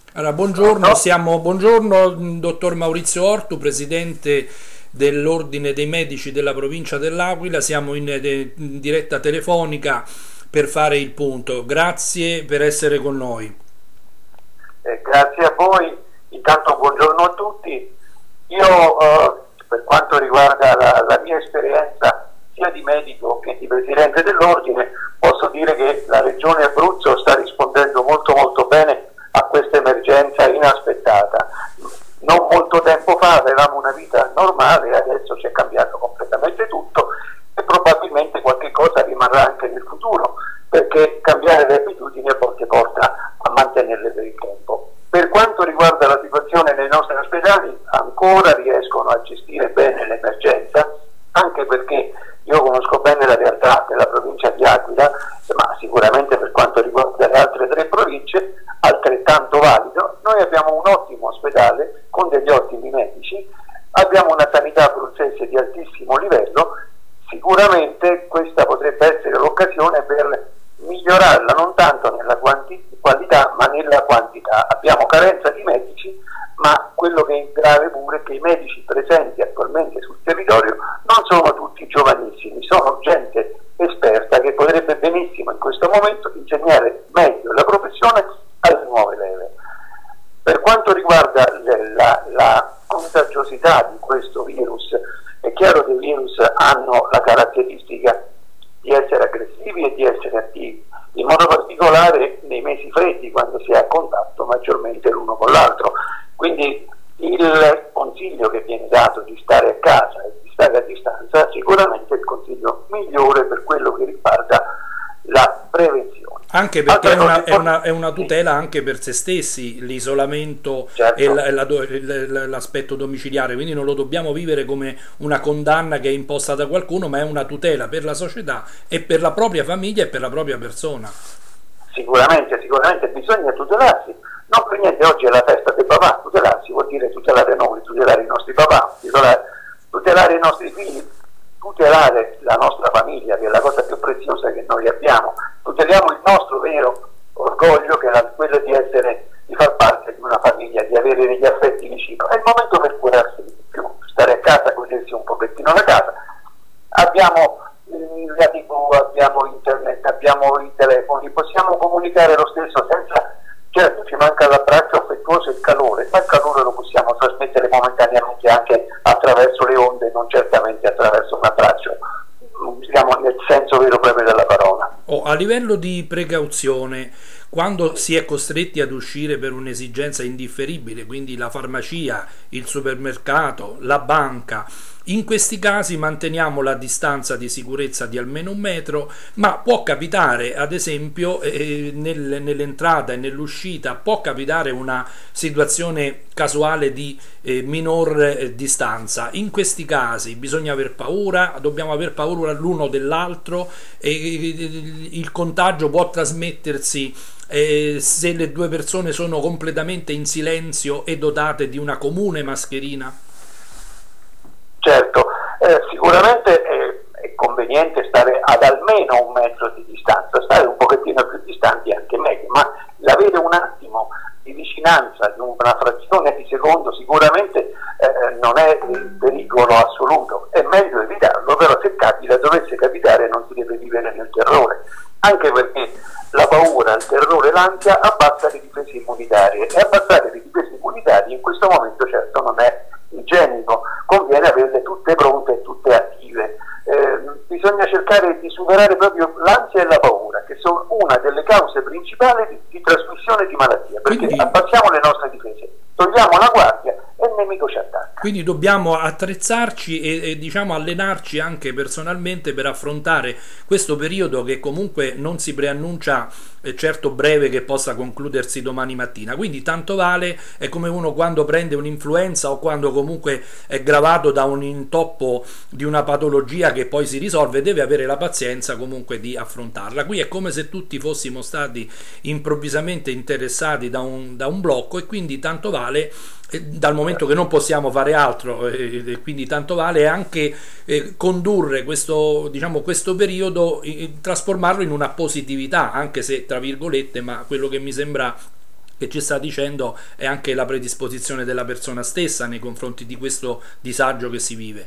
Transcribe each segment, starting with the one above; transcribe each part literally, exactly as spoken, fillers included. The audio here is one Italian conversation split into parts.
Allora, buongiorno, Pronto? siamo, buongiorno, dottor Maurizio Ortu, presidente dell'Ordine dei Medici della provincia dell'Aquila. Siamo in, eh, in diretta telefonica per fare il punto. Grazie per essere con noi. Eh, grazie a voi, intanto buongiorno a tutti. Io eh, per quanto riguarda la, la mia esperienza sia di medico che di presidente dell'Ordine, posso dire che la Regione Abruzzo sta rispondendo molto molto bene a questa emergenza inaspettata. Non molto tempo fa avevamo una vita normale, adesso ci è cambiato completamente tutto e probabilmente qualche cosa rimarrà anche nel futuro, perché cambiare le abitudini a volte porta a mantenerle per il tempo. Per quanto riguarda la situazione nei nostri ospedali, ancora riescono a gestire bene l'emergenza, anche perché io conosco bene la realtà della provincia di Aquila, ma sicuramente per quanto riguarda le altre tre province, altrettanto valido. Noi abbiamo un ottimo ospedale con degli ottimi medici, abbiamo una sanità abruzzese di altissimo livello. Sicuramente questa potrebbe essere l'occasione per migliorarla non tanto nella qualità ma nella quantità. Abbiamo carenza di medici, ma quello che è grave pure è che i medici presenti attualmente sul territorio non sono tutti giovanissimi, sono gente esperta che potrebbe benissimo in questo momento insegnare meglio la professione alle nuove leve. Per quanto riguarda la, la contagiosità di questo virus, è chiaro che i virus hanno la caratteristica di essere aggressivi e di essere attivi, in modo particolare nei mesi freddi, quando si è a contatto maggiormente l'uno con l'altro. Quindi il consiglio che viene dato di stare a casa e di stare a distanza sicuramente è il consiglio migliore per quello che riguarda la prevenzione. Anche perché è una, è, una, è una tutela anche per se stessi, l'isolamento certo. e l'aspetto domiciliare, quindi non lo dobbiamo vivere come una condanna che è imposta da qualcuno, ma è una tutela per la società e per la propria famiglia e per la propria persona. Sicuramente, sicuramente bisogna tutelarsi, non per niente oggi è la festa dei papà. Tutelarsi vuol dire tutelare noi, tutelare i nostri papà, tutelare, tutelare i nostri figli, tutelare la nostra famiglia, che è la cosa più preziosa che noi abbiamo. Tuteliamo il nostro vero orgoglio, che è quello di essere, di far parte di una famiglia, di avere degli affetti vicino. È il momento per curarsi di più, stare a casa, godersi un pochettino la casa. Abbiamo la tivù, abbiamo internet, abbiamo i telefoni, possiamo comunicare lo stesso senza, certo ci manca l'abbraccio affettuoso e il calore, ma il calore lo possiamo trasmettere momentaneamente anche attraverso le onde, non certamente attraverso un abbraccio, diciamo nel senso vero e proprio della parola. Oh, a livello di precauzione, quando si è costretti ad uscire per un'esigenza indifferibile, quindi la farmacia, il supermercato, la banca, in questi casi manteniamo la distanza di sicurezza di almeno un metro, ma può capitare, ad esempio, eh, nel, nell'entrata e nell'uscita, può capitare una situazione casuale di eh, minor eh, distanza. In questi casi bisogna aver paura, dobbiamo aver paura l'uno dell'altro e eh, il contagio può trasmettersi eh, se le due persone sono completamente in silenzio e dotate di una comune mascherina. Certo, eh, sicuramente è, è conveniente stare ad almeno un metro di distanza, stare un pochettino più distanti è anche meglio, ma l'avere un attimo di vicinanza di una frazione di secondo sicuramente eh, non è il pericolo assoluto, è meglio evitarlo, però se capita, dovesse capitare, non si deve vivere nel terrore, anche perché la paura, il terrore, l'ansia abbassa le difese immunitarie e abbassare le difese immunitarie in questo momento certo non è igienico, conviene averle tutte pronte e tutte attive. Eh, bisogna cercare di superare proprio l'ansia e la paura, che sono una delle cause principali di, di trasmissione di malattia, perché Quindi, abbassiamo le nostre difese, togliamo la guardia e il nemico ci attacca. Quindi dobbiamo attrezzarci e, e diciamo allenarci anche personalmente per affrontare questo periodo che comunque non si preannuncia eh, certo breve, che possa concludersi domani mattina. Quindi tanto vale, è come uno quando prende un'influenza o quando comunque è gravato da un intoppo di una patologia che poi si risolve, deve avere la pazienza comunque di affrontarla. Qui è come se tutti fossimo stati improvvisamente interessati da un, da un blocco, e quindi tanto vale, eh, dal momento che non possiamo fare altro, e eh, quindi tanto vale anche eh, condurre questo, diciamo, questo periodo, eh, trasformarlo in una positività, anche se tra virgolette, ma quello che mi sembra che ci sta dicendo è anche la predisposizione della persona stessa nei confronti di questo disagio che si vive.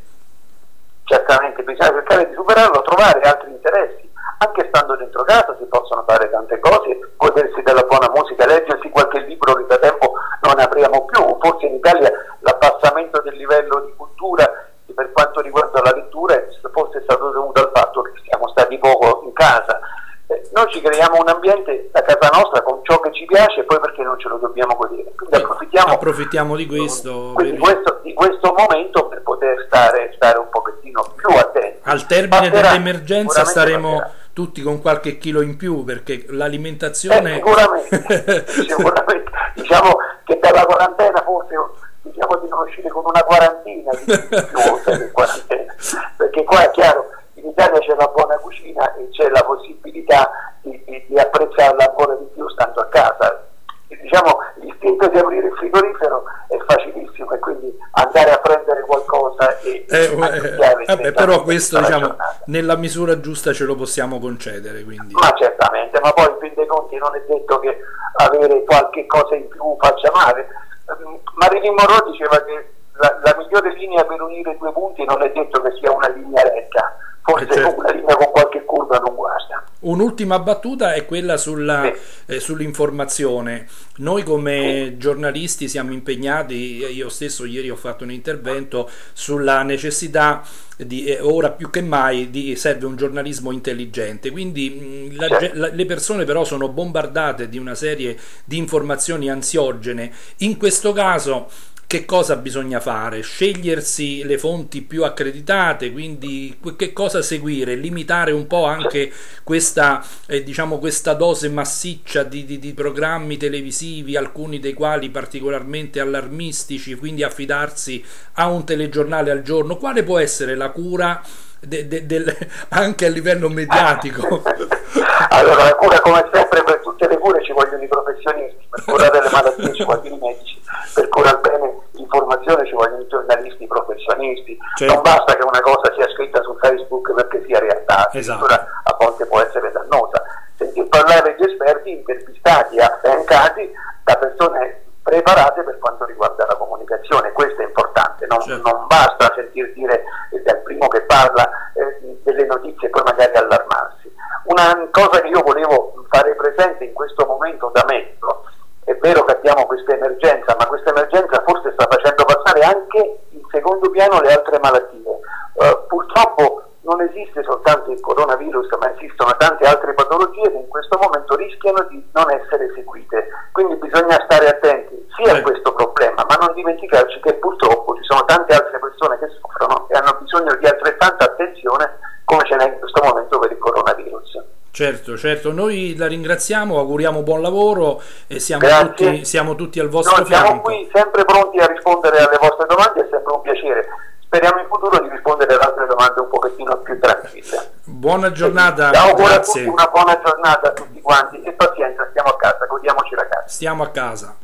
Certamente bisogna cercare di superarlo, trovare altri interessi. Anche stando dentro casa si possono fare tante cose, godersi della buona musica, leggersi qualche libro che da tempo non apriamo più. Forse in Italia l'abbassamento del livello di cultura per quanto riguarda la lettura forse è stato dovuto al fatto che siamo stati poco in casa. Eh, noi ci creiamo un ambiente a casa nostra con ciò che ci piace e poi perché non ce lo dobbiamo godere. Quindi approfittiamo, approfittiamo di questo, di questo, di questo momento per poter stare, stare un pochettino più attenti. Al termine dell'emergenza staremo passerà. Tutti con qualche chilo in più, perché l'alimentazione... Eh, sicuramente, sicuramente. Diciamo che dalla quarantena forse diciamo di non uscire con una quarantina di più, quarantena, perché qua è chiaro, in Italia c'è una buona cucina e c'è la possibilità di, di, di apprezzarla ancora di più stando a casa. E, diciamo, l'istinto di aprire il frigorifero è facilissimo e quindi andare a prendere qualcosa e eh, eh, vabbè, però questo diciamo nella misura giusta ce lo possiamo concedere, quindi. Ma certamente, ma poi in fin dei conti non è detto che avere qualche cosa in più faccia male. Marilyn Monroe diceva che la, la migliore linea per unire due punti non è detto che sia una linea retta, forse eh certo. Una linea con qualche curva non guasta. Un'ultima battuta è quella sulla, sì. eh, sull'informazione. Noi come sì. giornalisti siamo impegnati, io stesso ieri ho fatto un intervento sulla necessità di, eh, ora più che mai di, serve un giornalismo intelligente, quindi mh, la, certo. la, le persone però sono bombardate di una serie di informazioni ansiogene. In questo caso che cosa bisogna fare? Scegliersi le fonti più accreditate, quindi che cosa seguire? Limitare un po' anche questa, eh, diciamo, questa dose massiccia di, di, di programmi televisivi, alcuni dei quali particolarmente allarmistici, quindi affidarsi a un telegiornale al giorno. Quale può essere la cura de, de, de, anche a livello mediatico? Allora, la cura, come sempre, per tutte le cure ci vogliono i professionisti, per curare le malattie ci vogliono i medici, per curare bene l'informazione ci vogliono i giornalisti professionisti. Certo. Non basta che una cosa sia scritta su Facebook perché sia realtà, esatto. A volte può essere dannosa. Sentir parlare di esperti intervistati, affiancati da persone preparate per quanto riguarda la comunicazione, questo è importante, non, certo. non basta sentir dire eh, dal primo che parla eh, delle notizie e poi magari allarmarsi. Una cosa che io volevo fare presente in questo momento da medico, è vero che abbiamo questa emergenza, ma questa emergenza forse sta facendo passare anche in secondo piano le altre malattie. Uh, purtroppo non esiste soltanto il coronavirus, ma esistono tante altre patologie che in questo momento rischiano di non essere seguite. Quindi bisogna stare attenti sia a questo problema, ma non dimenticarci che purtroppo ci sono tante altre persone che soffrono e hanno bisogno di altrettanta attenzione come ce n'è in questo momento per il coronavirus. Certo, certo, noi la ringraziamo, auguriamo buon lavoro e siamo, tutti, siamo tutti al vostro noi fianco. Siamo qui sempre pronti a rispondere alle vostre domande, è sempre un piacere. Speriamo in futuro di rispondere ad altre domande un pochettino più tranquille. Buona giornata, auguro grazie. A tutti una buona giornata a tutti quanti e pazienza, stiamo a casa, godiamoci la casa. Stiamo a casa.